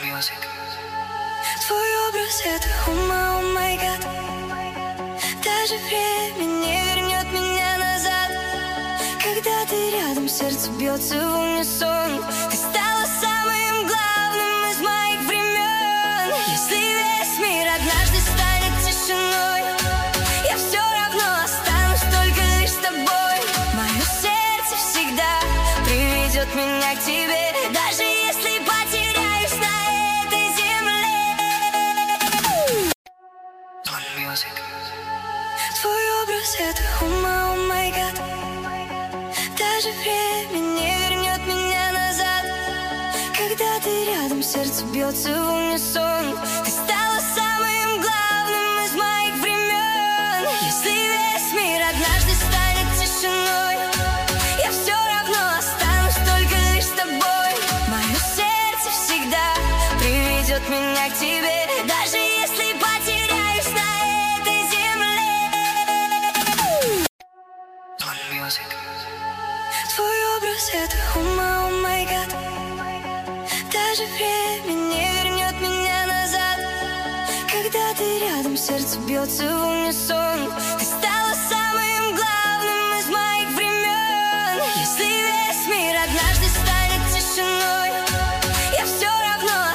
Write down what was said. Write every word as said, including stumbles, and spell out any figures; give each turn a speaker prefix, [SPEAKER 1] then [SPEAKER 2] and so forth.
[SPEAKER 1] Твой образ — это ума, о май гад. Даже время не вернет меня назад. Когда ты рядом, сердце бьется в унисон. Ты стала самым главным из моих времен. Если весь мир однажды станет тишиной, я все равно останусь только лишь с тобой. Мое сердце всегда приведет меня к тебе, даже если потеряюсь на этой земле. Твой образ — это ума, о май гад. Даже время не вернет меня назад. Когда ты рядом, сердце бьется в унисон. Ты стала самым главным из моих времен. Если весь мир однажды станет тишиной, я все равно останусь только лишь с тобой. Мое сердце всегда приведет меня к тебе, даже если потеряюсь на этой земле. Твой образ — это ума, о май гад. Даже время не вернет меня назад. Когда ты рядом, сердце бьется в унисон. Ты